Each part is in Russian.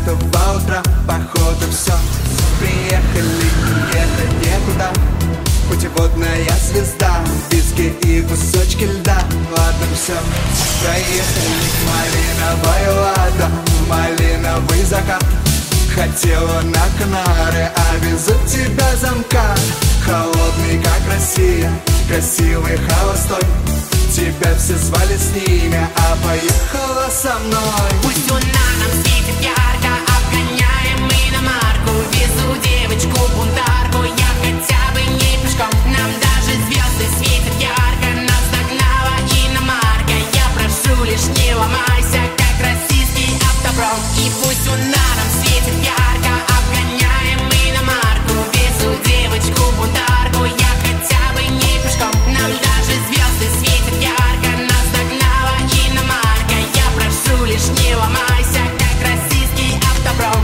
5 утра, походу все. Приехали, ехать некуда. Путеводная звезда, виски и кусочки льда. Ладно, все, проехали. Малиновое лада, малиновый закат. Хотела на Канары, а везут тебя замка. Холодный, как Россия, красивый, холостой. Тебя все звали с ними, а поехала со мной. Пусть луна нам светит ярко, обгоняем мы иномарку. Везу девочку-бунтарку, я хотя бы не пешком. Нам даже звезды светят ярко, нас догнала иномарка. Я прошу, лишь не ломайся, как российский автопром. И пусть луна нам светит ярко, обгоняем мы иномарку. Везу девочку-бунтарку, я хотя бы не пешком. Нам даже звезды светят ярко, нас догнала иномарка. Я прошу, лишь не ломайся, как российский автопром.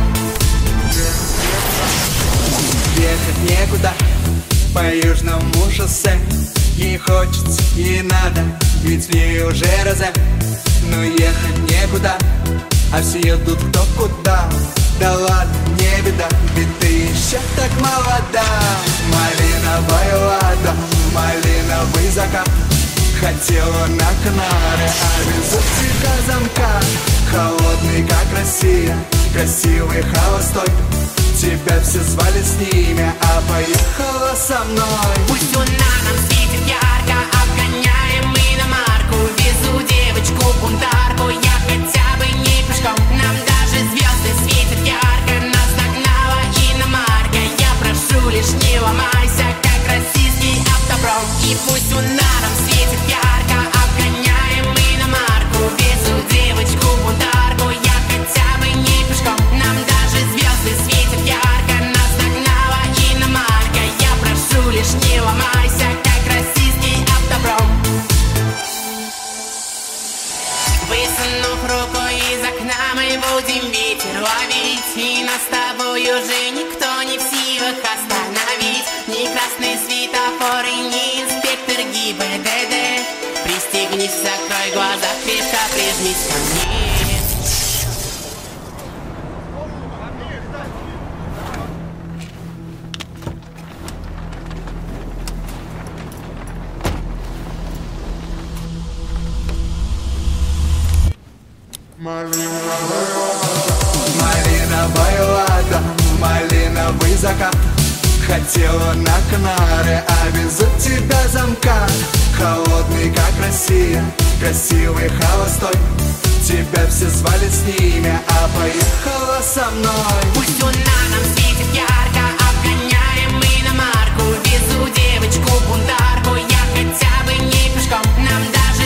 Ехать некуда по южному шоссе. Ей хочется, ей надо, ведь в ней уже розе. Но ехать некуда, а все едут кто куда. Да ладно, не беда, ведь ты еще так молода. Малиновая лада, малиновый закат. Хотела на Канары, а везут тебя замка. Холодный, как Россия, красивый, холостой. Тебя все звали с ними, а поехала со мной. Пусть луна нам светит ярко, обгоняем мы иномарку. Везу девочку-бунтарку, я хотя бы не пешком. Нам даже звезды светят ярко, нас догнала иномарка. Я прошу, лишь не ломайся, как российский автопром. И пусть луна нам светит ярко, обгоняем мы иномарку. Везу девочку-бунтарку, я хотя бы не пешком. Нам даже звезды светят ярко, нас догнала иномарка. Я прошу, лишь не ломайся, как российский автопром. Высунув руку из окна, мы будем ветер ловить. И нас с тобой уже никто не в силах остановить. Ни красный светофор и ни инспектор ГИБДД. Пристегнись, закрой глаза, крепко прижмись ко мне. Малиновая лада, малиновый закат. Хотела на Канары, а везут тебя замка. Холодный, как Россия, красивый, холостой. Тебя все звали с ними, а поехала со мной. Пусть луна нам светит ярко, обгоняем мы иномарку. Везу девочку-бунтарку, я хотя бы не пешком. Нам даже